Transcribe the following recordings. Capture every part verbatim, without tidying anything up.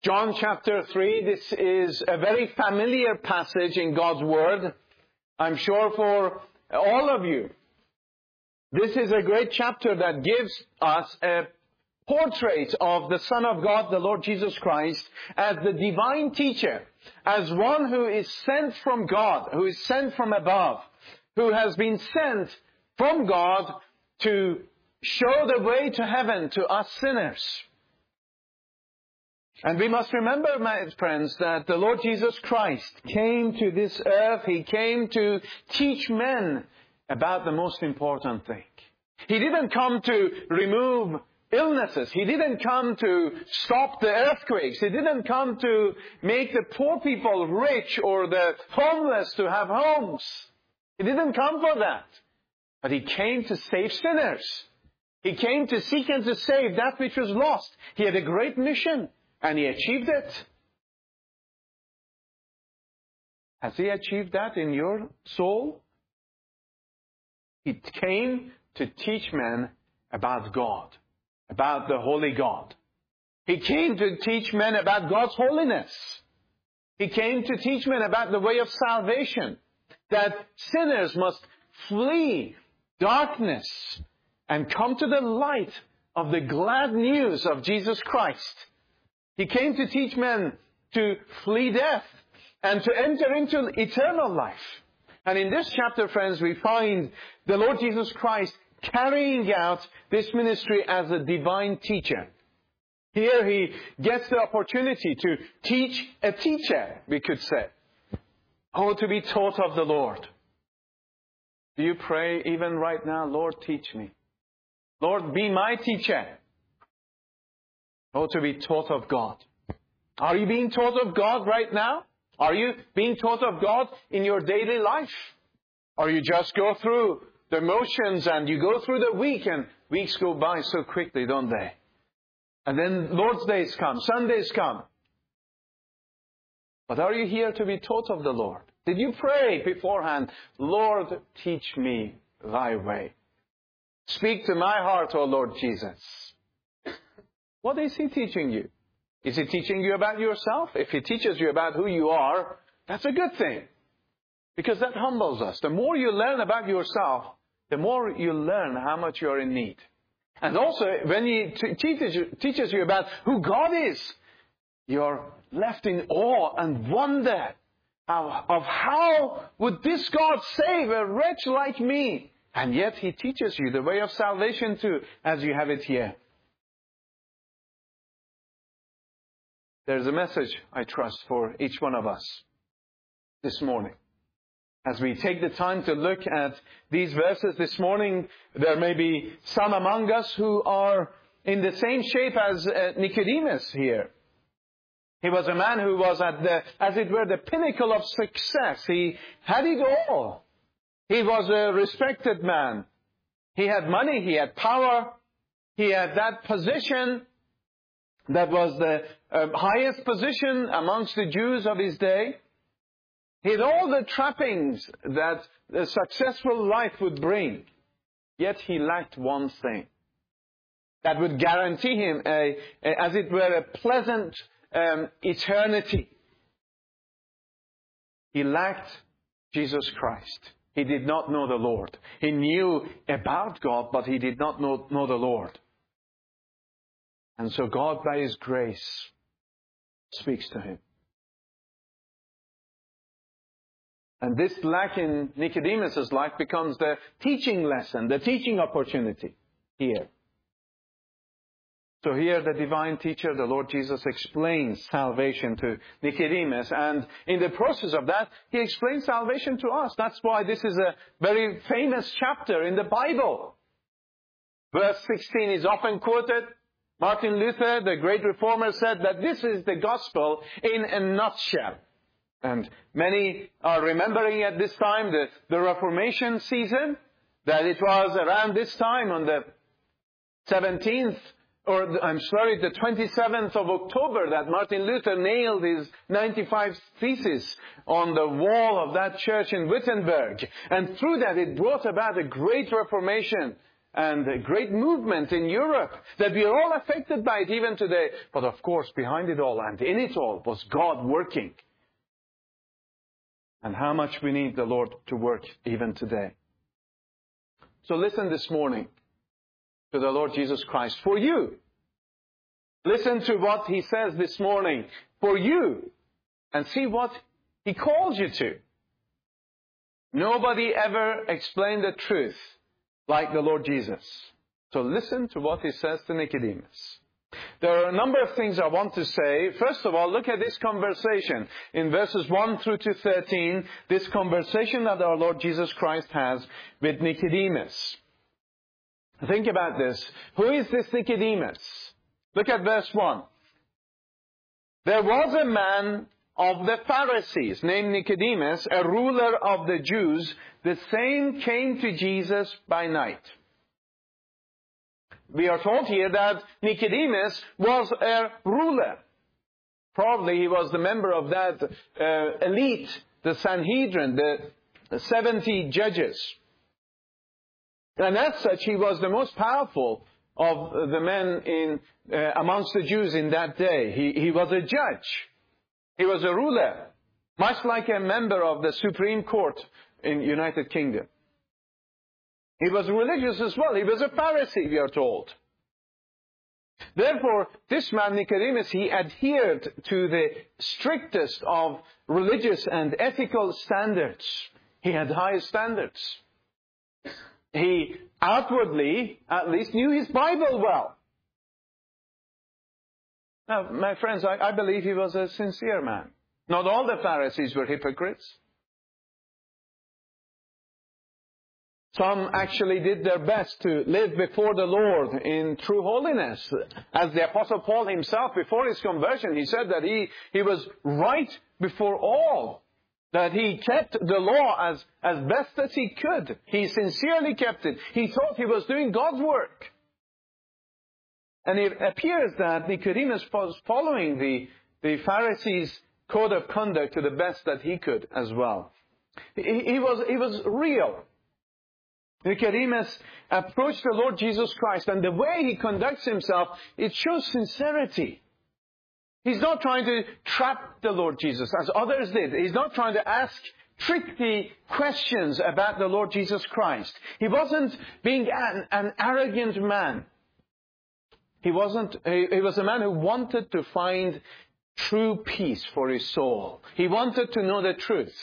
John chapter three, this is a very familiar passage in God's Word. I'm sure for all of you. This is a great chapter that gives us a portrait of the Son of God, the Lord Jesus Christ, as the divine teacher, as one who is sent from God, who is sent from above, who has been sent from God to show the way to heaven to us sinners. And we must remember, my friends, that the Lord Jesus Christ came to this earth. He came to teach men about the most important thing. He didn't come to remove illnesses. He didn't come to stop the earthquakes. He didn't come to make the poor people rich or the homeless to have homes. He didn't come for that. But He came to save sinners. He came to seek and to save that which was lost. He had a great mission. And He achieved it. Has He achieved that in your soul? He came to teach men about God, about the holy God. He came to teach men about God's holiness. He came to teach men about the way of salvation, that sinners must flee darkness and come to the light of the glad news of Jesus Christ. He came to teach men to flee death and to enter into eternal life. And in this chapter, friends, we find the Lord Jesus Christ carrying out this ministry as a divine teacher. Here He gets the opportunity to teach a teacher, we could say. Oh, to be taught of the Lord. Do you pray even right now, Lord, teach me? Lord, be my teacher. Oh, to be taught of God. Are you being taught of God right now? Are you being taught of God in your daily life? Or you just go through the motions and you go through the week and weeks go by so quickly, don't they? And then Lord's days come, Sundays come. But are you here to be taught of the Lord? Did you pray beforehand, Lord, teach me thy way? Speak to my heart, O Lord Jesus. What is He teaching you? Is He teaching you about yourself? If He teaches you about who you are, that's a good thing. Because that humbles us. The more you learn about yourself, the more you learn how much you're in need. And also, when He t- teaches, you, teaches you about who God is, you're left in awe and wonder of, of how would this God save a wretch like me? And yet He teaches you the way of salvation too, as you have it here. There's a message, I trust, for each one of us this morning. As we take the time to look at these verses this morning, there may be some among us who are in the same shape as uh, Nicodemus here. He was a man who was at the, as it were, the pinnacle of success. He had it all. He was a respected man. He had money, he had power, he had that position that was the uh, highest position amongst the Jews of his day. He had all the trappings that a successful life would bring. Yet he lacked one thing that would guarantee him, a, a, as it were, a pleasant um, eternity. He lacked Jesus Christ. He did not know the Lord. He knew about God, but he did not know, know the Lord. And so God, by His grace, speaks to him. And this lack in Nicodemus' life becomes the teaching lesson, the teaching opportunity here. So here the divine teacher, the Lord Jesus, explains salvation to Nicodemus. And in the process of that, He explains salvation to us. That's why this is a very famous chapter in the Bible. Verse sixteen is often quoted. Martin Luther, the great reformer, said that this is the gospel in a nutshell. And many are remembering at this time the, the Reformation season, that it was around this time on the seventeenth, or I'm sorry, the twenty-seventh of October that Martin Luther nailed his ninety-five theses on the wall of that church in Wittenberg. And through that it brought about a great Reformation and a great movement in Europe, that we are all affected by it even today. But of course, behind it all and in it all was God working. And how much we need the Lord to work even today. So listen this morning to the Lord Jesus Christ for you. Listen to what He says this morning for you and see what He calls you to. Nobody ever explained the truth like the Lord Jesus. So listen to what He says to Nicodemus. There are a number of things I want to say. First of all, look at this conversation. In verses one through to thirteen, this conversation that our Lord Jesus Christ has with Nicodemus. Think about this. Who is this Nicodemus? Look at verse one. There was a man of the Pharisees named Nicodemus, a ruler of the Jews. The same came to Jesus by night. We are told here that Nicodemus was a ruler. Probably he was the member of that uh, elite, the Sanhedrin, the, the seventy judges. And as such, he was the most powerful of the men in uh, amongst the Jews in that day. He, he was a judge. He was a ruler, much like a member of the Supreme Court in United Kingdom. He was religious as well. He was a Pharisee, we are told. Therefore, this man Nicodemus, he adhered to the strictest of religious and ethical standards. He had high standards. He outwardly, at least, knew his Bible well. Now, my friends, I, I believe he was a sincere man. Not all the Pharisees were hypocrites. Some actually did their best to live before the Lord in true holiness. As the Apostle Paul himself, before his conversion, he said that he, he was right before all. That he kept the law as, as best as he could. He sincerely kept it. He thought he was doing God's work. And it appears that Nicodemus was following the, the Pharisees' code of conduct to the best that he could as well. He, he was, he was real. Nicodemus approached the Lord Jesus Christ, and the way he conducts himself, it shows sincerity. He's not trying to trap the Lord Jesus as others did. He's not trying to ask tricky questions about the Lord Jesus Christ. He wasn't being an, an arrogant man. He wasn't, he, he was a man who wanted to find true peace for his soul. He wanted to know the truth.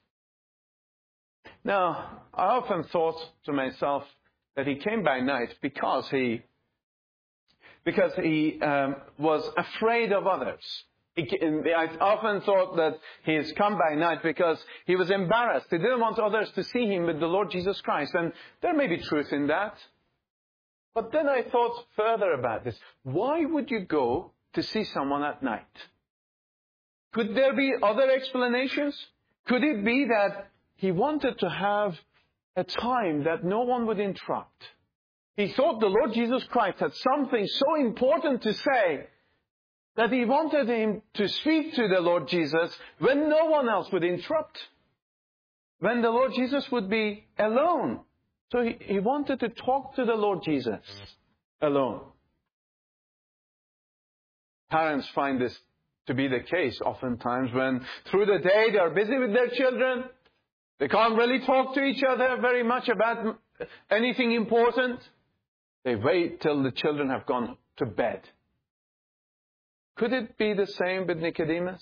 Now, I often thought to myself that he came by night because he, because he um, was afraid of others. He, I often thought that he has come by night because he was embarrassed. He didn't want others to see him with the Lord Jesus Christ. And there may be truth in that. But then I thought further about this. Why would you go to see someone at night? Could there be other explanations? Could it be that he wanted to have a time that no one would interrupt? He thought the Lord Jesus Christ had something so important to say that he wanted him to speak to the Lord Jesus when no one else would interrupt. When the Lord Jesus would be alone. So he, he wanted to talk to the Lord Jesus alone. Parents find this to be the case oftentimes when through the day they are busy with their children. They can't really talk to each other very much about anything important. They wait till the children have gone to bed. Could it be the same with Nicodemus?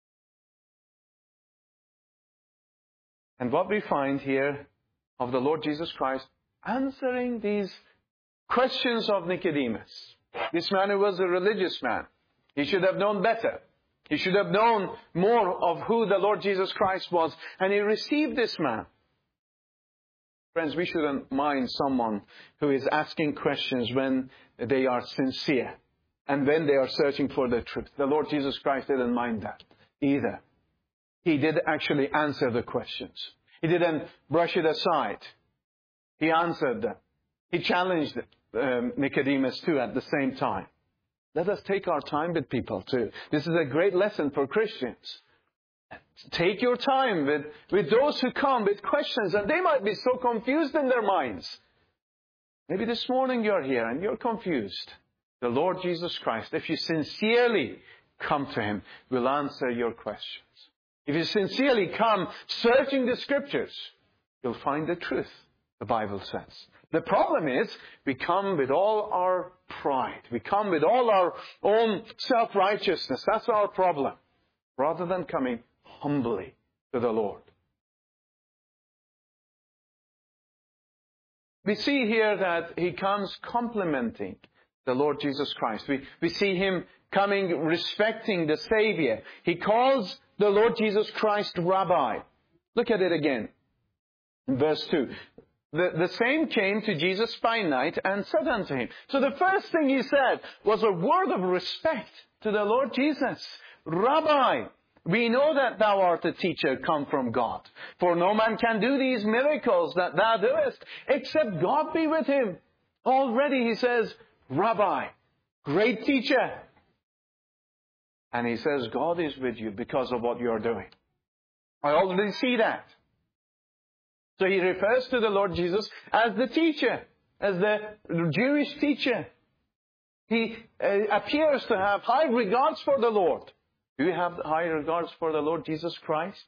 And what we find here of the Lord Jesus Christ answering these questions of Nicodemus. This man who was a religious man. He should have known better. He should have known more of who the Lord Jesus Christ was. And he received this man. Friends, we shouldn't mind someone who is asking questions when they are sincere and when they are searching for the truth. The Lord Jesus Christ didn't mind that either. He did actually answer the questions. He didn't brush it aside. He answered them. He challenged um, Nicodemus too at the same time. Let us take our time with people too. This is a great lesson for Christians. Take your time with, with those who come with questions, and they might be so confused in their minds. Maybe this morning you're here and you're confused. The Lord Jesus Christ, if you sincerely come to Him, will answer your questions. If you sincerely come searching the Scriptures, you'll find the truth, the Bible says. The problem is, we come with all our pride. We come with all our own self-righteousness. That's our problem. Rather than coming humbly to the Lord. We see here that He comes complimenting the Lord Jesus Christ. We, we see Him coming respecting the Savior. He calls the Lord Jesus Christ Rabbi. Look at it again. In verse two. The, the same came to Jesus by night and said unto Him. So the first thing He said was a word of respect to the Lord Jesus. Rabbi, we know that thou art a teacher come from God. For no man can do these miracles that thou doest, except God be with him. Already He says, Rabbi, great teacher. And He says, God is with you because of what you're doing. I already see that. So He refers to the Lord Jesus as the teacher, as the Jewish teacher. He uh, appears to have high regards for the Lord. Do you have high regards for the Lord Jesus Christ?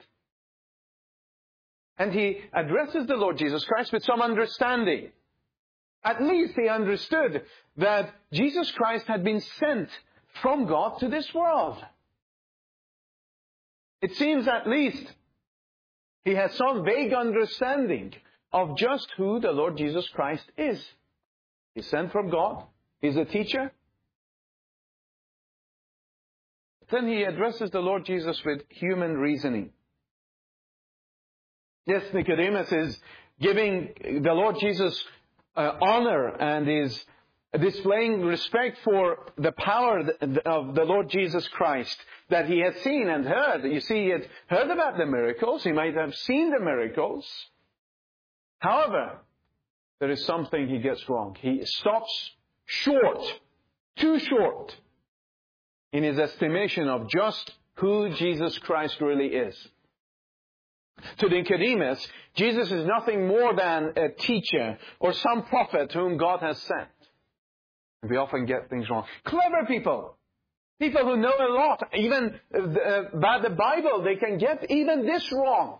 And He addresses the Lord Jesus Christ with some understanding. At least He understood that Jesus Christ had been sent from God to this world. It seems at least He has some vague understanding of just who the Lord Jesus Christ is. He's sent from God. He's a teacher. Then He addresses the Lord Jesus with human reasoning. Yes, Nicodemus is giving the Lord Jesus uh, honor and is displaying respect for the power of the Lord Jesus Christ that he had seen and heard. You see, he had heard about the miracles. He might have seen the miracles. However, there is something he gets wrong. He stops short, too short, in his estimation of just who Jesus Christ really is. To Nicodemus, Jesus is nothing more than a teacher or some prophet whom God has sent. We often get things wrong. Clever people, people who know a lot, even about the Bible, they can get even this wrong.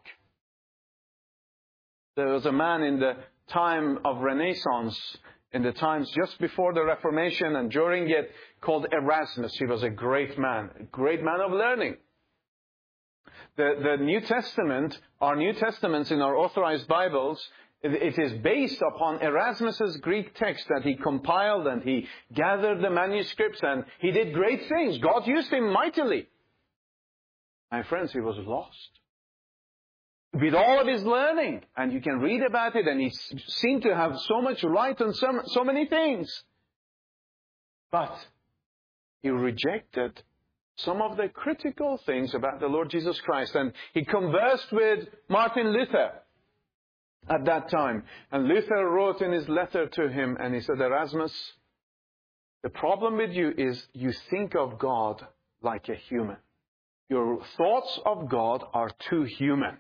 There was a man in the time of Renaissance, in the times just before the Reformation and during it, called Erasmus. He was a great man, a great man of learning. The, the New Testament, our New Testaments in our authorized Bibles, it, it is based upon Erasmus's Greek text that he compiled and he gathered the manuscripts and he did great things. God used him mightily. My friends, he was lost. With all of his learning, and you can read about it, and he seemed to have so much light on so, so many things. But he rejected some of the critical things about the Lord Jesus Christ. And he conversed with Martin Luther at that time. And Luther wrote in his letter to him, and he said, Erasmus, the problem with you is you think of God like a human. Your thoughts of God are too human.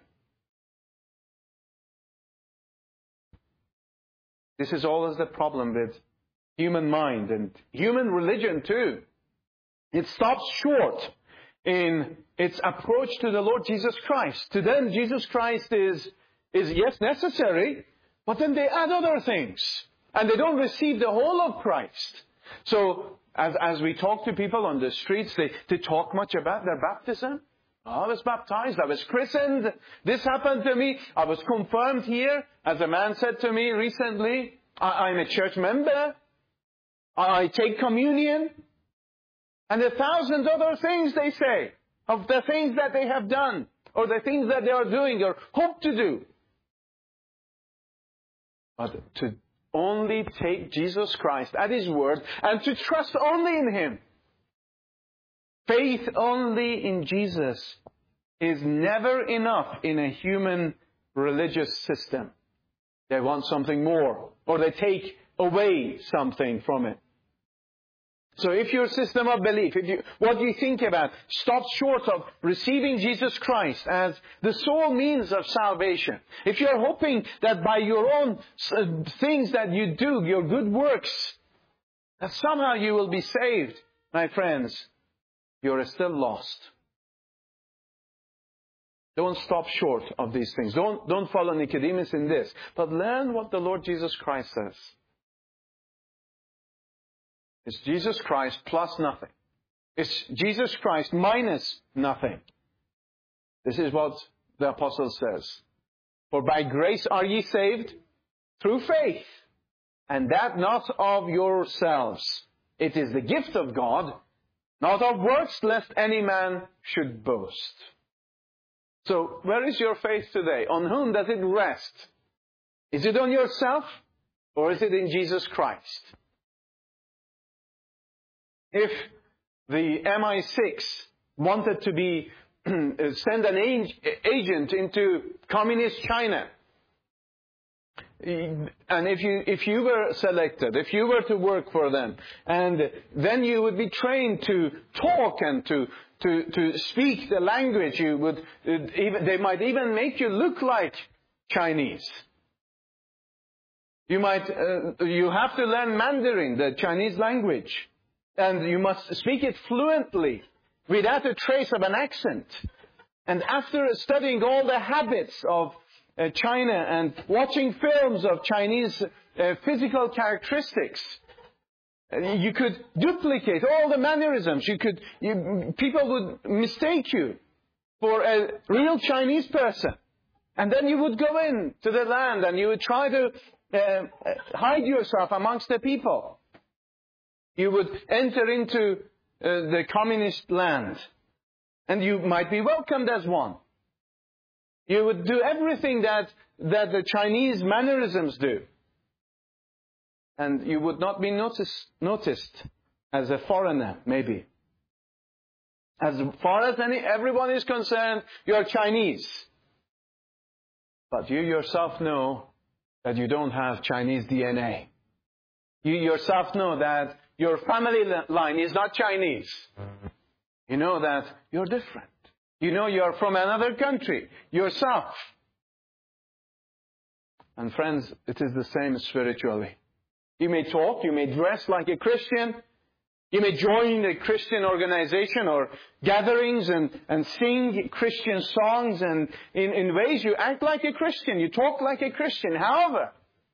This is always the problem with human mind and human religion too. It stops short in its approach to the Lord Jesus Christ. To them, Jesus Christ is, is yes, necessary, but then they add other things. And they don't receive the whole of Christ. So, as, as we talk to people on the streets, they, they talk much about their baptism. Oh, I was baptized, I was christened, this happened to me, I was confirmed here, as a man said to me recently, I, I'm a church member, I, I take communion, and a thousand other things they say, of the things that they have done, or the things that they are doing, or hope to do. But to only take Jesus Christ at His word, and to trust only in Him. Faith only in Jesus is never enough in a human religious system. They want something more, or they take away something from it. So if your system of belief, if you, what you think about, stops short of receiving Jesus Christ as the sole means of salvation, if you're hoping that by your own uh, things that you do, your good works, that somehow you will be saved, my friends, you're still lost. Don't stop short of these things. Don't, don't follow Nicodemus in this, but learn what the Lord Jesus Christ says. It's Jesus Christ plus nothing. It's Jesus Christ minus nothing. This is what the apostle says. For by grace are ye saved through faith, and that not of yourselves. It is the gift of God, not of works, lest any man should boast. So, where is your faith today? On whom does it rest? Is it on yourself, or is it in Jesus Christ? If the M I six wanted to be send an agent into communist China, and if you if you were selected, if you were to work for them, and then you would be trained to talk and to to to speak the language, you would even they might even make you look like Chinese. You might uh, you have to learn Mandarin, the Chinese language. And you must speak it fluently, without a trace of an accent. And after studying all the habits of uh, China and watching films of Chinese uh, physical characteristics, uh, you could duplicate all the mannerisms. You could, you, people would mistake you for a real Chinese person. And then you would go in to the land and you would try to uh, hide yourself amongst the people. You would enter into uh, the communist land, and you might be welcomed as one. You would do everything that, that the Chinese mannerisms do. And you would not be noticed, noticed as a foreigner, maybe. As far as any, everyone is concerned, you are Chinese. But you yourself know that you don't have Chinese D N A. You yourself know that your family line is not Chinese. You know that you're different. You know you're from another country yourself. And friends, it is the same spiritually. You may talk, you may dress like a Christian. You may join a Christian organization or gatherings and, and sing Christian songs. And in, in ways you act like a Christian. You talk like a Christian. However,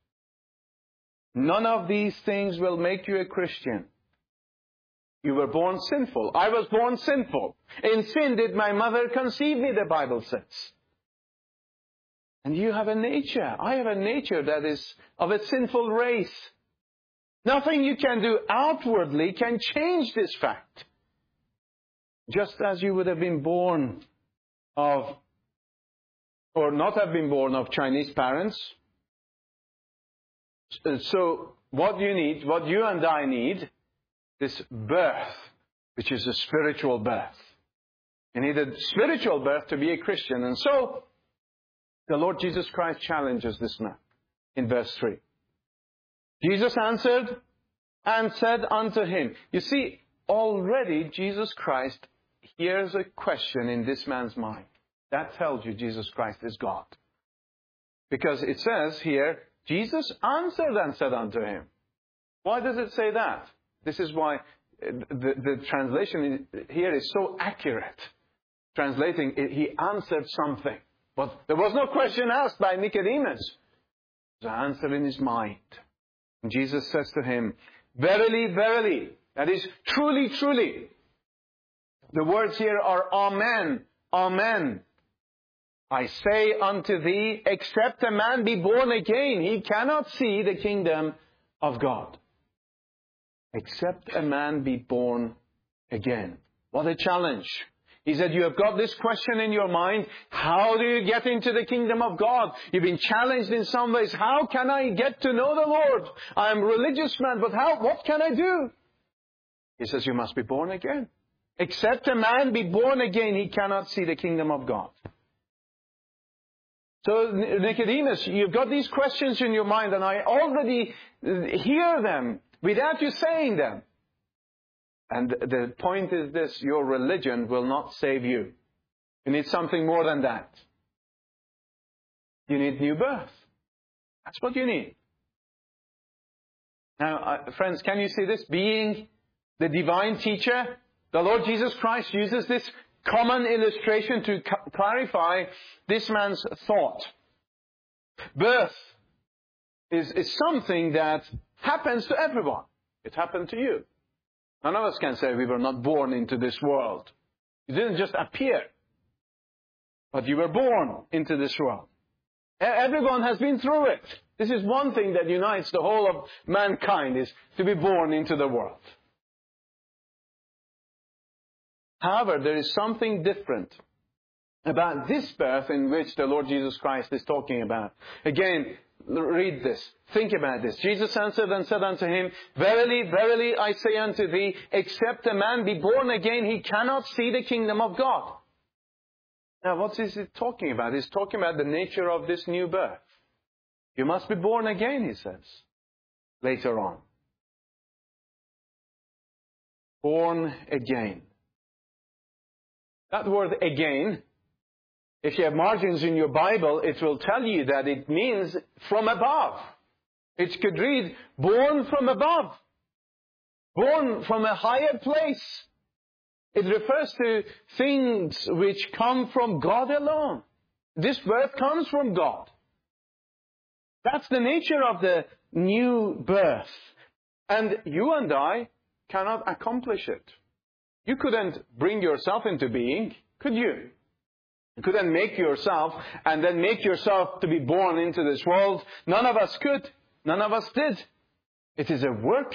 none of these things will make you a Christian. You were born sinful. I was born sinful. In sin did my mother conceive me, the Bible says. And you have a nature. I have a nature that is of a sinful race. Nothing you can do outwardly can change this fact. Just as you would have been born of, or not have been born of Chinese parents. So what you need, what you and I need, this birth, which is a spiritual birth. You need a spiritual birth to be a Christian. And so the Lord Jesus Christ challenges this man in verse three. Jesus answered and said unto him. You see, already Jesus Christ hears a question in this man's mind. That tells you Jesus Christ is God. Because it says here, Jesus answered and said unto him. Why does it say that? This is why the, the translation here is so accurate. Translating, he answered something. But there was no question asked by Nicodemus. It was an answer in his mind. And Jesus says to him, verily, verily, that is truly, truly. The words here are amen, amen. I say unto thee, except a man be born again, he cannot see the kingdom of God. Except a man be born again. What a challenge. He said, you have got this question in your mind. How do you get into the kingdom of God? You've been challenged in some ways. How can I get to know the Lord? I'm a religious man, but how? What can I do? He says, you must be born again. Except a man be born again, he cannot see the kingdom of God. So Nicodemus, you've got these questions in your mind, and I already hear them without you saying them. And the point is this, your religion will not save you. You need something more than that. You need new birth. That's what you need. Now, uh, friends, can you see this? Being the divine teacher, the Lord Jesus Christ uses this common illustration to c- clarify this man's thought. Birth is, is something that happens to everyone. It happened to you. None of us can say we were not born into this world. You didn't just appear, but you were born into this world. Everyone has been through it. This is one thing that unites the whole of mankind, is to be born into the world. However, there is something different about this birth in which the Lord Jesus Christ is talking about. Again, read this. Think about this. Jesus answered and said unto him, Verily, verily, I say unto thee, except a man be born again, he cannot see the kingdom of God. Now, what is he talking about? He's talking about the nature of this new birth. You must be born again, he says, later on. Born again. That word again, if you have margins in your Bible, it will tell you that it means from above. It could read, born from above. Born from a higher place. It refers to things which come from God alone. This birth comes from God. That's the nature of the new birth. And you and I cannot accomplish it. You couldn't bring yourself into being, could you? You couldn't make yourself and then make yourself to be born into this world. None of us could. None of us did. It is a work.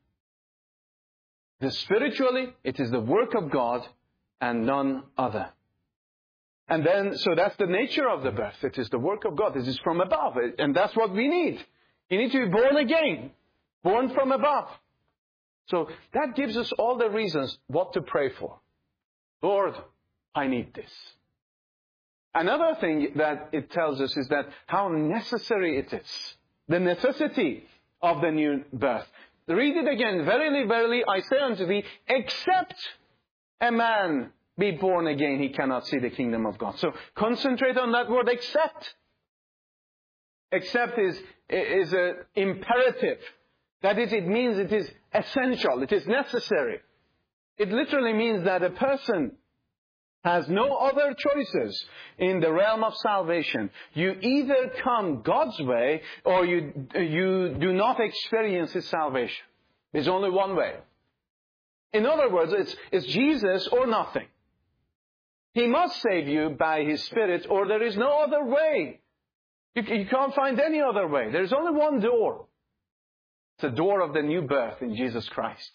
The spiritually, it is the work of God and none other. And then, so that's the nature of the birth. It is the work of God. This is from above. And that's what we need. You need to be born again. Born from above. So that gives us all the reasons what to pray for. Lord, I need this. Another thing that it tells us is that how necessary it is. The necessity of the new birth. Read it again. Verily, verily, I say unto thee, except a man be born again, he cannot see the kingdom of God. So concentrate on that word, except. Except is, is an imperative. That is, it means it is essential, it is necessary. It literally means that a person has no other choices in the realm of salvation. You either come God's way or you, you do not experience His salvation. There's only one way. In other words, it's, it's Jesus or nothing. He must save you by His Spirit or there is no other way. You, you can't find any other way. There's only one door. It's the door of the new birth in Jesus Christ.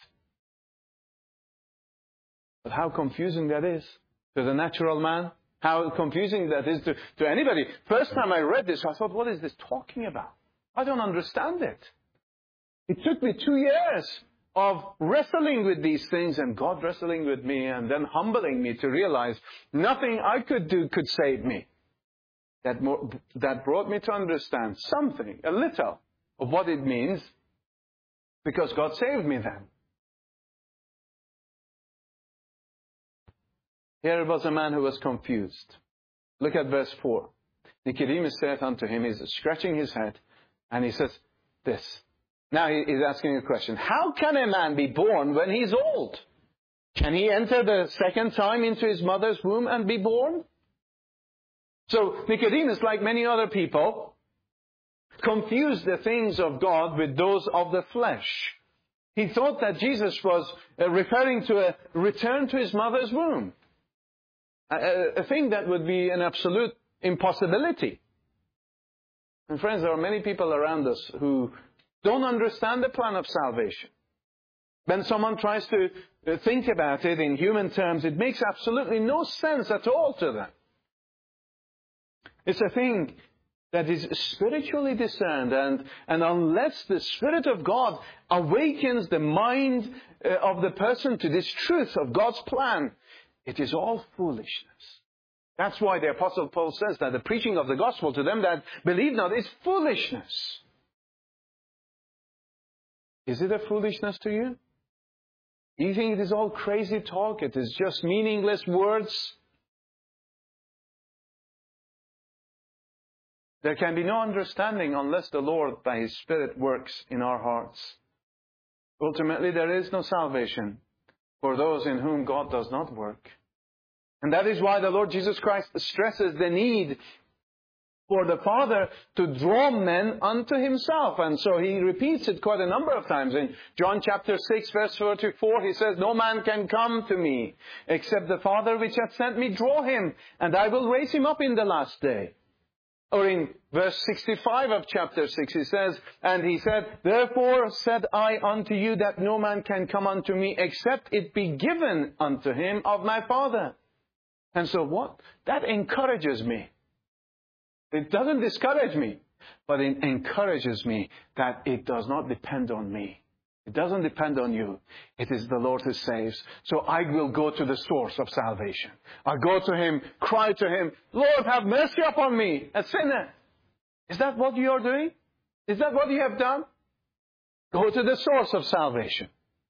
But how confusing that is to the natural man. How confusing that is to, to anybody. First time I read this, I thought, what is this talking about? I don't understand it. It took me two years of wrestling with these things and God wrestling with me and then humbling me to realize nothing I could do could save me. That, more, that brought me to understand something, a little, of what it means because God saved me then. Here was a man who was confused. Look at verse four. Nicodemus said unto him, he's scratching his head, and he says this. Now he's asking a question. How can a man be born when he's old? Can he enter the second time into his mother's womb and be born? So Nicodemus, like many other people, confused the things of God with those of the flesh. He thought that Jesus was referring to a return to his mother's womb. A, a thing that would be an absolute impossibility. And friends, there are many people around us who don't understand the plan of salvation. When someone tries to think about it in human terms, it makes absolutely no sense at all to them. It's a thing that is spiritually discerned, and, and unless the Spirit of God awakens the mind uh, of the person to this truth of God's plan, it is all foolishness. That's why the Apostle Paul says that the preaching of the gospel to them that believe not is foolishness. Is it a foolishness to you? You think it is all crazy talk? It is just meaningless words? There can be no understanding unless the Lord, by His Spirit, works in our hearts. Ultimately, there is no salvation for those in whom God does not work. And that is why the Lord Jesus Christ stresses the need for the Father to draw men unto Himself. And so He repeats it quite a number of times. In John chapter six, verse thirty-four, He says, "No man can come to me, except the Father which hath sent me draw him, and I will raise him up in the last day." Or in verse sixty-five of chapter six, He says, "And He said, Therefore said I unto you that no man can come unto me, except it be given unto him of my Father." And so what? That encourages me. It doesn't discourage me, but it encourages me that it does not depend on me. It doesn't depend on you. It is the Lord who saves. So I will go to the source of salvation. I go to Him, cry to Him, "Lord, have mercy upon me, a sinner." Is that what you are doing? Is that what you have done? Go to the source of salvation.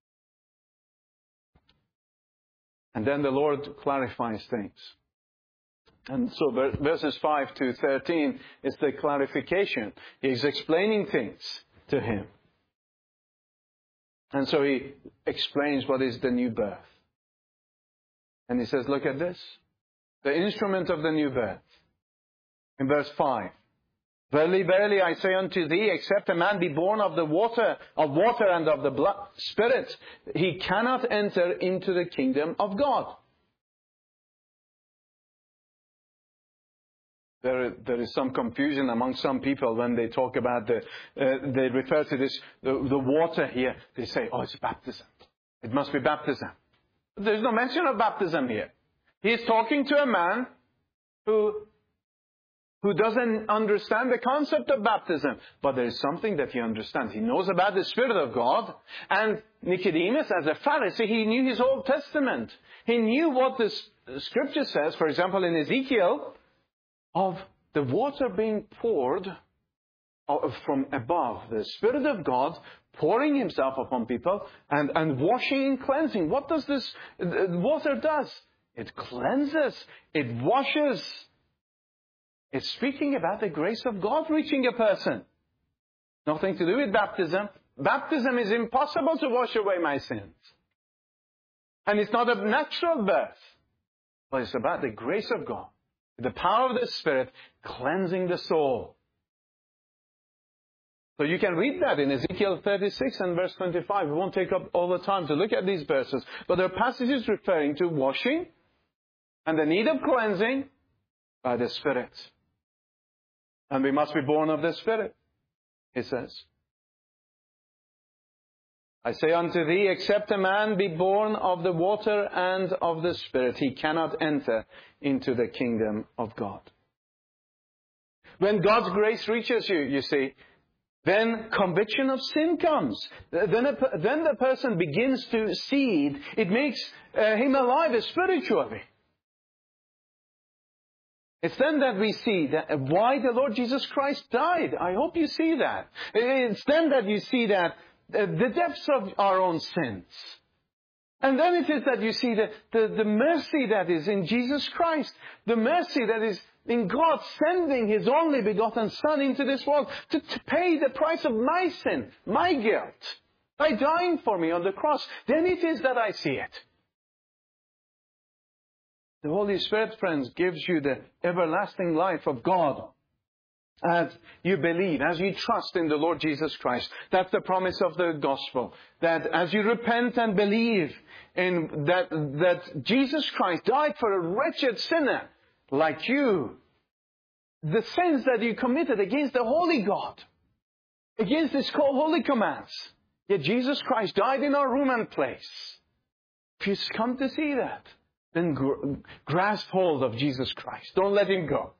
And then the Lord clarifies things. And so verses five to thirteen is the clarification. He's explaining things to him. And so He explains what is the new birth. And He says, look at this. The instrument of the new birth. In verse five. "Verily, verily, I say unto thee, except a man be born of the water, of water and of the blood, Spirit, he cannot enter into the kingdom of God." There, there is some confusion among some people when they talk about the, uh, they refer to this, the, the water here. They say, "Oh, it's baptism. It must be baptism." But there's no mention of baptism here. He's talking to a man who, who doesn't understand the concept of baptism. But there is something that he understands. He knows about the Spirit of God. And Nicodemus, as a Pharisee, he knew his Old Testament. He knew what the Scripture says, for example, in Ezekiel, of the water being poured from above. The Spirit of God pouring Himself upon people and, and washing and cleansing. What does this water does? It cleanses. It washes. It's speaking about the grace of God reaching a person. Nothing to do with baptism. Baptism is impossible to wash away my sins. And it's not a natural birth. But it's about the grace of God. The power of the Spirit cleansing the soul. So you can read that in Ezekiel thirty-six and verse twenty-five. We won't take up all the time to look at these verses. But there are passages referring to washing and the need of cleansing by the Spirit. And we must be born of the Spirit, He says. "I say unto thee, except a man be born of the water and of the Spirit, he cannot enter into the kingdom of God." When God's grace reaches you, you see, then conviction of sin comes. Then, a, then the person begins to see it. It makes uh, him alive spiritually. It's then that we see that why the Lord Jesus Christ died. I hope you see that. It's then that you see that the depths of our own sins. And then it is that you see the, the, the mercy that is in Jesus Christ. The mercy that is in God sending His only begotten Son into this world to, to pay the price of my sin, my guilt, by dying for me on the cross. Then it is that I see it. The Holy Spirit, friends, gives you the everlasting life of God. As you believe, as you trust in the Lord Jesus Christ. That's the promise of the gospel. That as you repent and believe in that, that Jesus Christ died for a wretched sinner like you, the sins that you committed against the holy God, against His holy commands, yet Jesus Christ died in our room and place. If you come to see that, then gr- grasp hold of Jesus Christ. Don't let Him go.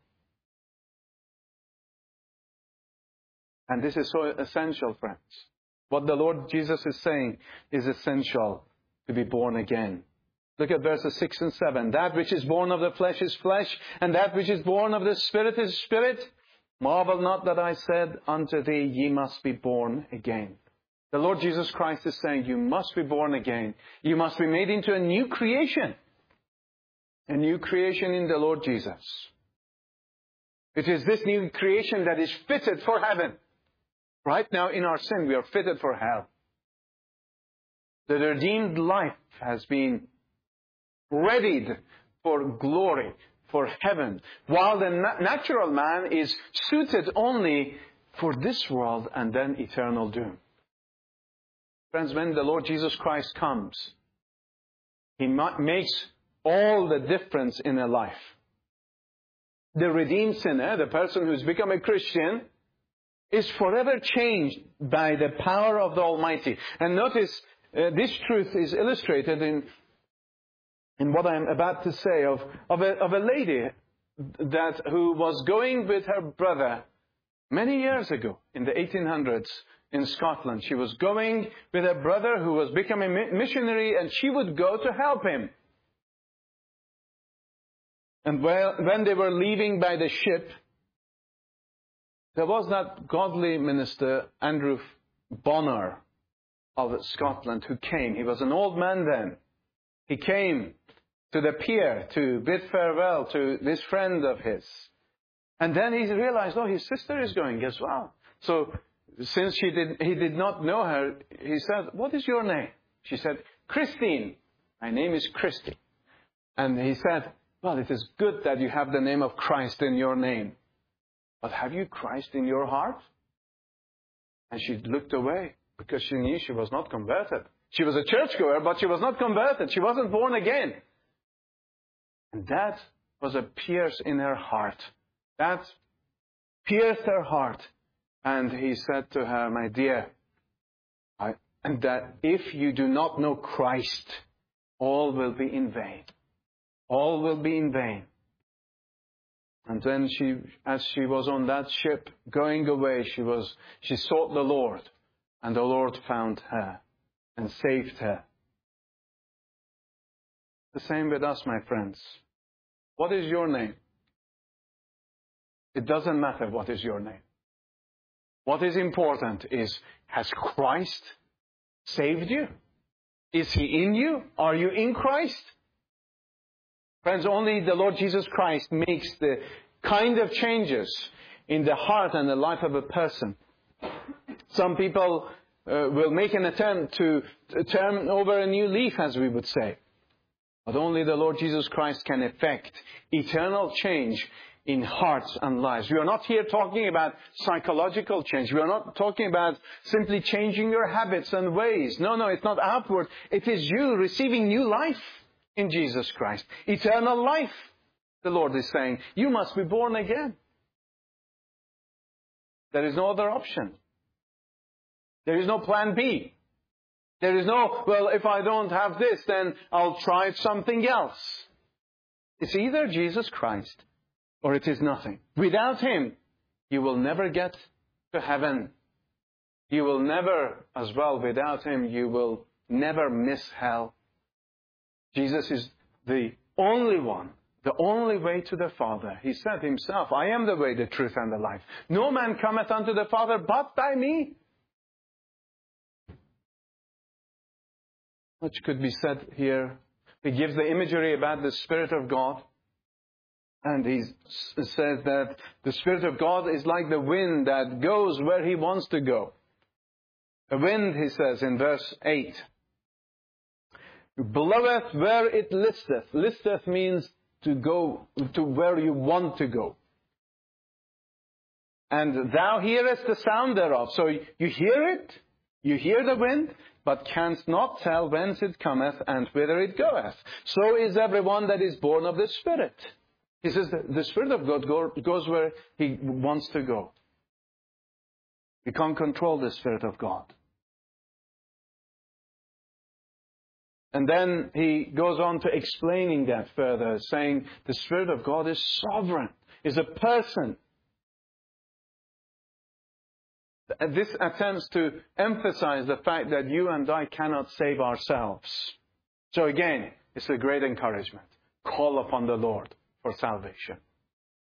And this is so essential, friends. What the Lord Jesus is saying is essential to be born again. Look at verses six and seven. "That which is born of the flesh is flesh, and that which is born of the Spirit is spirit. Marvel not that I said unto thee, ye must be born again." The Lord Jesus Christ is saying, you must be born again. You must be made into a new creation. A new creation in the Lord Jesus. It is this new creation that is fitted for heaven. Right now in our sin, we are fitted for hell. The redeemed life has been readied for glory, for heaven, while the na- natural man is suited only for this world and then eternal doom. Friends, when the Lord Jesus Christ comes, He ma- makes all the difference in a life. The redeemed sinner, the person who's become a Christian, is forever changed by the power of the Almighty. And notice, uh, this truth is illustrated in, in what I'm about to say of, of, a, of a lady that who was going with her brother many years ago, in the eighteen hundreds, in Scotland. She was going with her brother who was becoming a missionary, and she would go to help him. And when they were leaving by the ship, there was that godly minister, Andrew Bonar of Scotland, who came. He was an old man then. He came to the pier to bid farewell to this friend of his. And then he realized, oh, his sister is going as well. So since she did, he did not know her, he said, what is your name? She said, Christine. My name is Christy. And he said, well, it is good that you have the name of Christ in your name. But have you Christ in your heart? And she looked away because she knew she was not converted. She was a churchgoer, but she was not converted. She wasn't born again. And that was a pierce in her heart. That pierced her heart. And he said to her, my dear, I, and that if you do not know Christ, all will be in vain. All will be in vain. And then she, as she was on that ship going away, she was, she sought the Lord, and the Lord found her and saved her. The same with us, my friends. What is your name? It doesn't matter what is your name. What is important is, has Christ saved you? Is He in you? Are you in Christ? Friends, only the Lord Jesus Christ makes the kind of changes in the heart and the life of a person. Some people uh, will make an attempt to, to turn over a new leaf, as we would say. But only the Lord Jesus Christ can effect eternal change in hearts and lives. We are not here talking about psychological change. We are not talking about simply changing your habits and ways. No, no, it's not outward. It is you receiving new life in Jesus Christ. Eternal life. The Lord is saying, you must be born again. There is no other option. There is no plan B. There is no, well, if I don't have this, then I'll try something else. It's either Jesus Christ or it is nothing. Without Him, you will never get to heaven. You will never, as well, without Him, you will never miss hell. Jesus is the only one, the only way to the Father. He said Himself, I am the way, the truth, and the life. No man cometh unto the Father but by me. Much could be said here. He gives the imagery about the Spirit of God. And he says that the Spirit of God is like the wind that goes where He wants to go. The wind, he says in verse eight, bloweth where it listeth. Listeth means to go to where you want to go. And thou hearest the sound thereof. So you hear it, you hear the wind, but canst not tell whence it cometh and whither it goeth. So is everyone that is born of the Spirit. He says that the Spirit of God goes where He wants to go. We can't control the Spirit of God. And then he goes on to explaining that further, saying the Spirit of God is sovereign, is a person. This attempts to emphasize the fact that you and I cannot save ourselves. So again, it's a great encouragement. Call upon the Lord for salvation.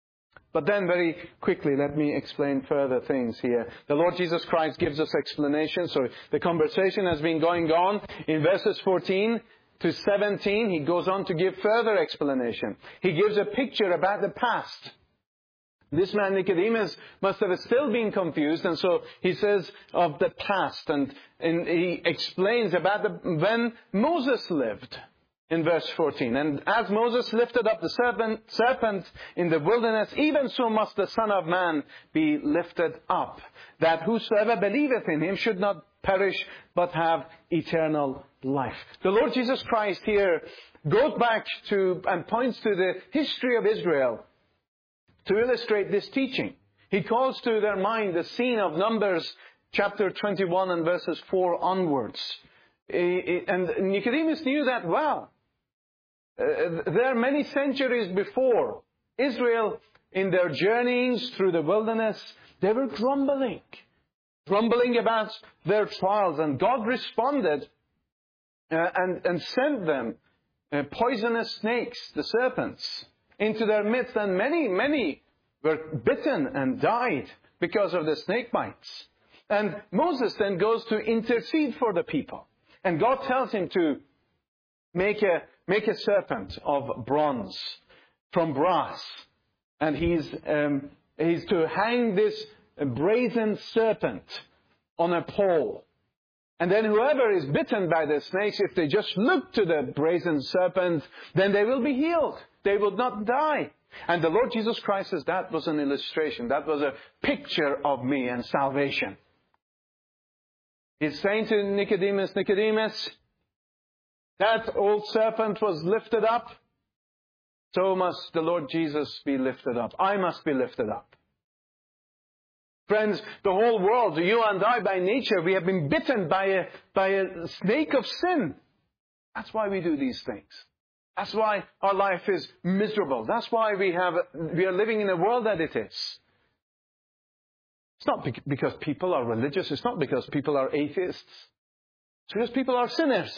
But then very quickly, let me explain further things here. The Lord Jesus Christ gives us explanation. So the conversation has been going on. In verses fourteen to seventeen, he goes on to give further explanation. He gives a picture about the past. This man Nicodemus must have still been confused, and so he says of the past, and, and he explains about the, when Moses lived in verse fourteen. And as Moses lifted up the serpent, serpent in the wilderness, even so must the Son of Man be lifted up, that whosoever believeth in him should not perish, but have eternal life. The Lord Jesus Christ here goes back to and points to the history of Israel to illustrate this teaching. He calls to their mind the scene of Numbers chapter twenty-one and verses four onwards. And Nicodemus knew that well. Uh, there many centuries before, Israel, in their journeyings through the wilderness, they were grumbling. Grumbling about their trials. And God responded uh, and, and sent them uh, poisonous snakes, the serpents, into their midst, and many, many were bitten and died because of the snake bites. And Moses then goes to intercede for the people. And God tells him to make a, make a serpent of bronze from brass. And he's, um, he's to hang this brazen serpent on a pole. And then whoever is bitten by the snakes, if they just look to the brazen serpent, then they will be healed. They will not die. And the Lord Jesus Christ says that was an illustration. That was a picture of me and salvation. He's saying to Nicodemus, Nicodemus, that old serpent was lifted up. So must the Lord Jesus be lifted up. I must be lifted up. Friends, the whole world, you and I by nature, we have been bitten by a, by a snake of sin. That's why we do these things. That's why our life is miserable. That's why we have, we are living in a world that it is. It's not because people are religious. It's not because people are atheists. It's because people are sinners.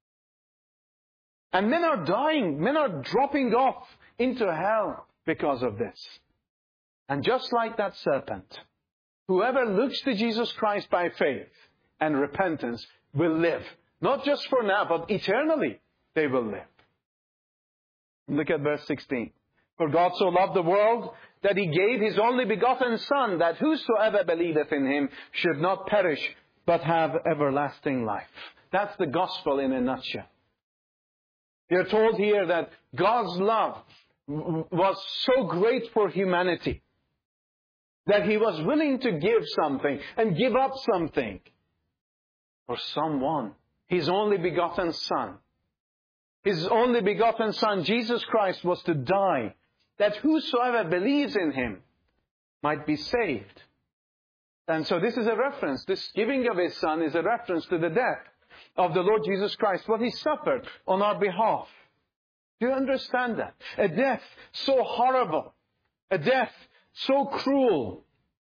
And men are dying. Men are dropping off into hell because of this. And just like that serpent, whoever looks to Jesus Christ by faith and repentance will live. Not just for now, but eternally they will live. Look at verse sixteen. For God so loved the world that He gave His only begotten Son, that whosoever believeth in Him should not perish, but have everlasting life. That's the gospel in a nutshell. We are told here that God's love was so great for humanity that He was willing to give something and give up something for someone. His only begotten Son. His only begotten Son, Jesus Christ, was to die, that whosoever believes in Him might be saved. And so this is a reference. This giving of His Son is a reference to the death of the Lord Jesus Christ, what He suffered on our behalf. Do you understand that? A death so horrible, a death so cruel,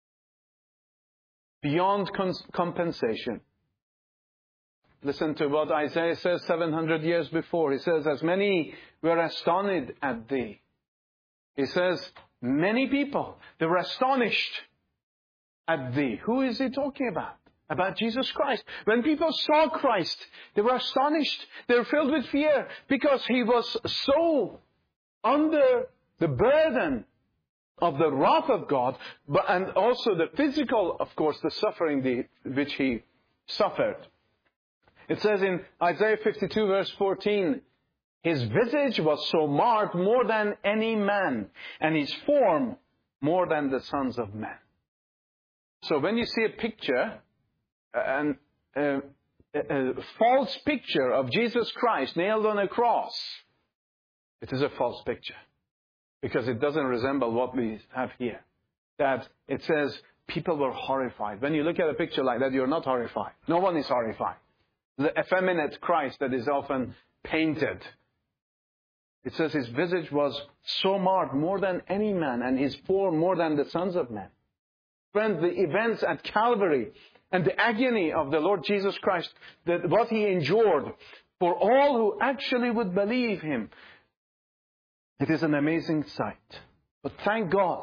beyond compensation. Listen to what Isaiah says seven hundred years before. He says, as many were astonished at thee. He says, many people, they were astonished at thee. Who is he talking about? About Jesus Christ. When people saw Christ, they were astonished. They were filled with fear because He was so under the burden of the wrath of God, but and also the physical, of course, the suffering the, which He suffered. It says in Isaiah fifty-two verse fourteen, His visage was so marred more than any man, and His form more than the sons of men. So when you see a picture, an, a, a false picture of Jesus Christ nailed on a cross, it is a false picture. Because it doesn't resemble what we have here. That it says people were horrified. When you look at a picture like that, you're not horrified. No one is horrified. The effeminate Christ that is often painted. It says His visage was so marred more than any man, and His form more than the sons of men. Friends, the events at Calvary and the agony of the Lord Jesus Christ, that what He endured for all who actually would believe Him, it is an amazing sight. But thank God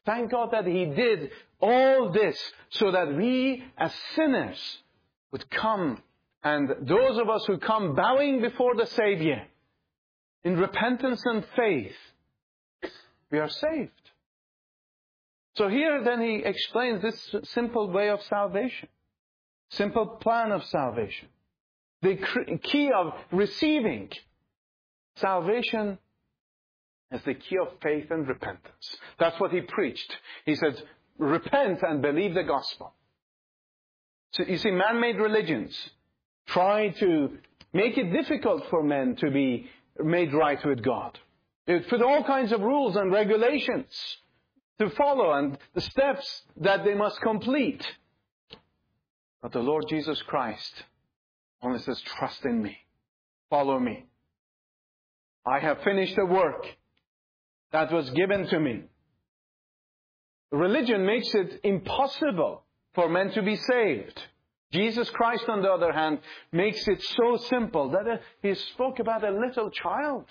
Thank God that He did all this so that we as sinners would come, and those of us who come bowing before the Savior in repentance and faith, we are saved. So here then He explains this simple way of salvation. Simple plan of salvation. The key of receiving salvation is the key of faith and repentance. That's what He preached. He said, repent and believe the gospel. So you see, man-made religions try to make it difficult for men to be made right with God. They put all kinds of rules and regulations to follow and the steps that they must complete. But the Lord Jesus Christ only says, trust in me. Follow me. I have finished the work that was given to me. Religion makes it impossible for men to be saved. Jesus Christ, on the other hand, makes it so simple that He spoke about a little child.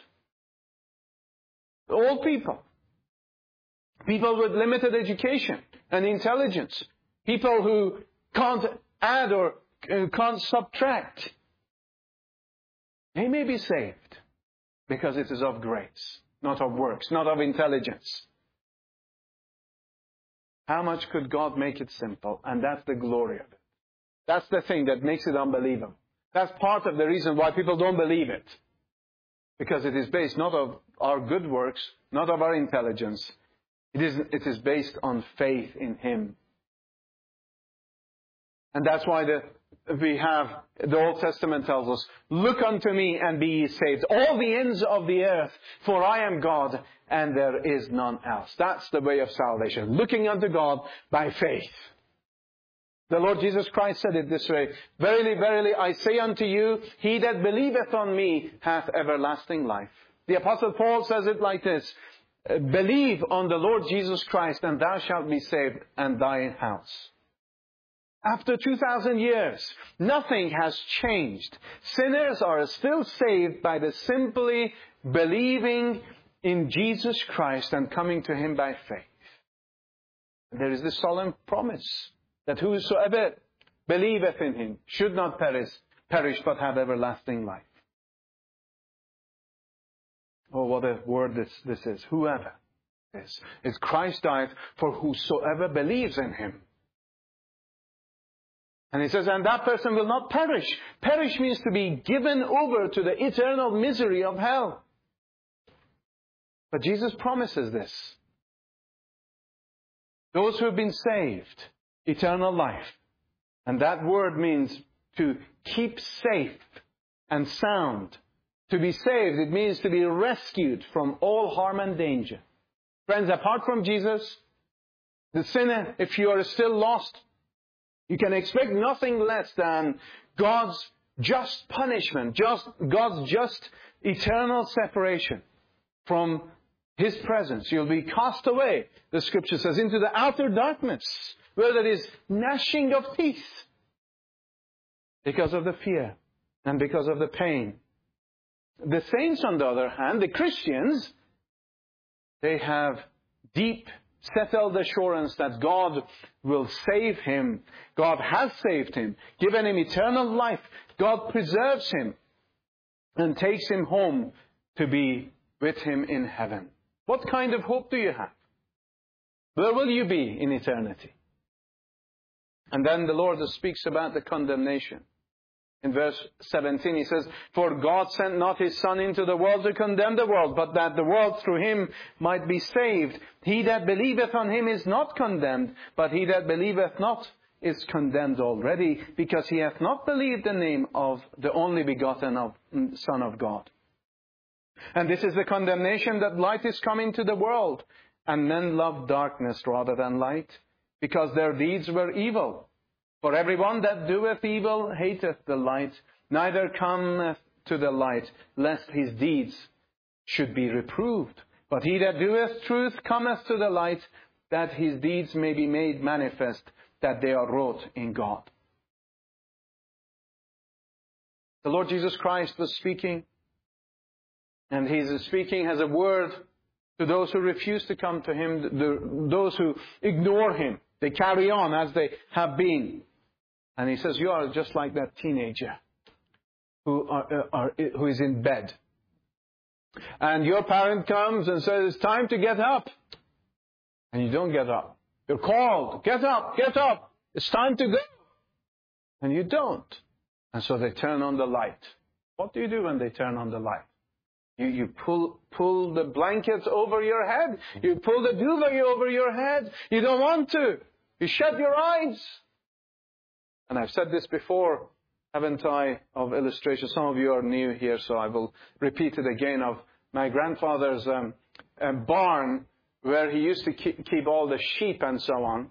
Old people. People with limited education and intelligence. People who can't add or can't subtract. They may be saved because it is of grace, not of works, not of intelligence. How much could God make it simple? And that's the glory of it. That's the thing that makes it unbelievable. That's part of the reason why people don't believe it. Because it is based not of our good works, not of our intelligence. It is, it is based on faith in Him. And that's why the, we have, the Old Testament tells us, look unto me and be ye saved, all the ends of the earth, for I am God and there is none else. That's the way of salvation. Looking unto God by faith. The Lord Jesus Christ said it this way, verily, verily, I say unto you, he that believeth on me hath everlasting life. The Apostle Paul says it like this, believe on the Lord Jesus Christ and thou shalt be saved and thy house. After two thousand years, nothing has changed. Sinners are still saved by the simply believing in Jesus Christ and coming to Him by faith. There is this solemn promise that whosoever believeth in Him should not perish, perish but have everlasting life. Oh, what a word this, this is. Whoever is. It's Christ died for whosoever believes in Him. And He says, and that person will not perish. Perish means to be given over to the eternal misery of hell. But Jesus promises this. Those who have been saved, eternal life. And that word means to keep safe and sound. To be saved, it means to be rescued from all harm and danger. Friends, apart from Jesus, the sinner, if you are still lost, you can expect nothing less than God's just punishment, just God's just eternal separation from His presence. You'll be cast away, the Scripture says, into the outer darkness, where there is gnashing of teeth because of the fear and because of the pain. The saints, on the other hand, the Christians, they have deep settled assurance that God will save him. God has saved him, given him eternal life. God preserves him and takes him home to be with him in heaven. What kind of hope do you have? Where will you be in eternity? And then the Lord speaks about the condemnation. In verse seventeen, He says, for God sent not His Son into the world to condemn the world, but that the world through Him might be saved. He that believeth on Him is not condemned, but he that believeth not is condemned already, because he hath not believed the name of the only begotten of, Son of God. And this is the condemnation, that light is come into the world, and men love darkness rather than light, because their deeds were evil. For everyone that doeth evil hateth the light, neither cometh to the light, lest his deeds should be reproved. But he that doeth truth cometh to the light, that his deeds may be made manifest, that they are wrought in God. The Lord Jesus Christ was speaking, and He is speaking as a word to those who refuse to come to Him, the, those who ignore Him. They carry on as they have been. And He says, you are just like that teenager who, are, are, who is in bed. And your parent comes and says, it's time to get up. And you don't get up. You're called, get up, get up. It's time to go. And you don't. And so they turn on the light. What do you do when they turn on the light? You, you pull, pull the blankets over your head. You pull the duvet over your head. You don't want to. You shut your eyes. And I've said this before, haven't I, of illustration. Some of you are new here, so I will repeat it again, of my grandfather's um, uh, barn, where he used to keep, keep all the sheep and so on.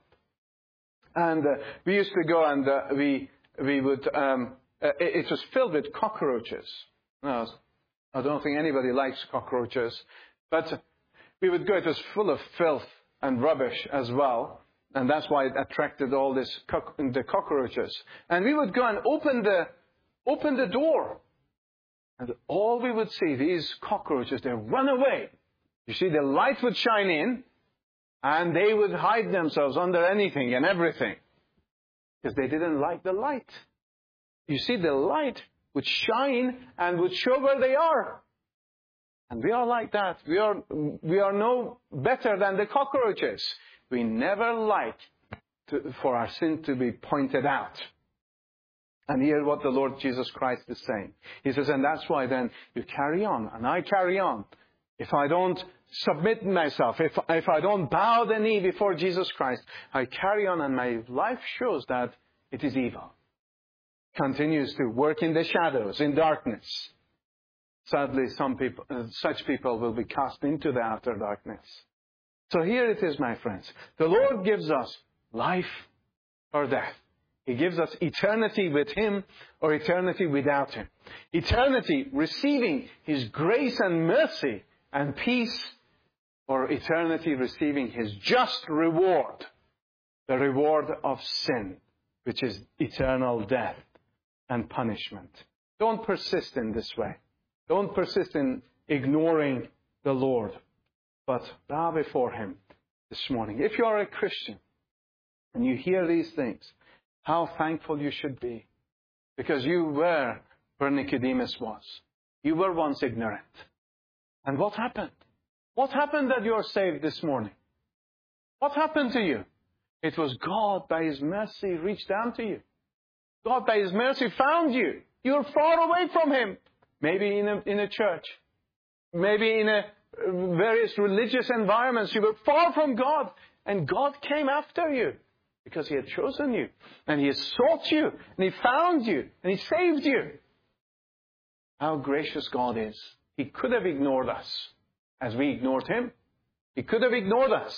And uh, we used to go and uh, we we would, um, uh, it, it was filled with cockroaches. No, I don't think anybody likes cockroaches. But we would go, it was full of filth and rubbish as well. And that's why it attracted all this co- the cockroaches. And we would go and open the open the door. And all we would see, these cockroaches, they run away. You see, the light would shine in, and they would hide themselves under anything and everything. Because they didn't like the light. You see, the light would shine and would show where they are. And we are like that. We are, we are no better than the cockroaches. We never like to, for our sin to be pointed out. And hear what the Lord Jesus Christ is saying. He says, and that's why then you carry on, and I carry on. If I don't submit myself, if, if I don't bow the knee before Jesus Christ, I carry on, and my life shows that it is evil. Continues to work in the shadows, in darkness. Sadly, some people, uh, such people will be cast into the outer darkness. So here it is, my friends. The Lord gives us life or death. He gives us eternity with Him or eternity without Him. Eternity receiving His grace and mercy and peace, or eternity receiving His just reward, the reward of sin, which is eternal death and punishment. Don't persist in this way. Don't persist in ignoring the Lord, but bow before Him this morning. If you are a Christian and you hear these things, how thankful you should be, because you were where Nicodemus was. You were once ignorant. And what happened? What happened that you are saved this morning? What happened to you? It was God, by His mercy, reached down to you. God, by His mercy, found you. You were far away from Him. Maybe in a, in a church. Maybe in a, various religious environments. You were far from God. And God came after you because He had chosen you. And He has sought you. And He found you. And He saved you. How gracious God is. He could have ignored us as we ignored Him. He could have ignored us.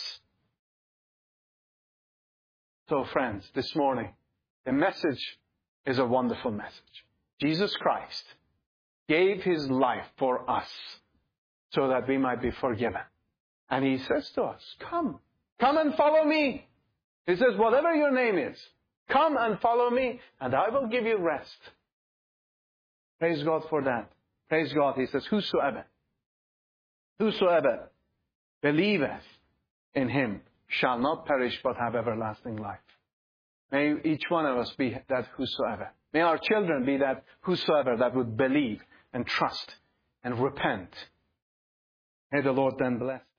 So friends, this morning, the message is a wonderful message. Jesus Christ gave His life for us so that we might be forgiven. And He says to us, come, come and follow me. He says, whatever your name is, come and follow me, and I will give you rest. Praise God for that. Praise God. He says, whosoever, whosoever believeth in Him shall not perish but have everlasting life. May each one of us be that whosoever. May our children be that whosoever that would believe and trust and repent. May the Lord then bless.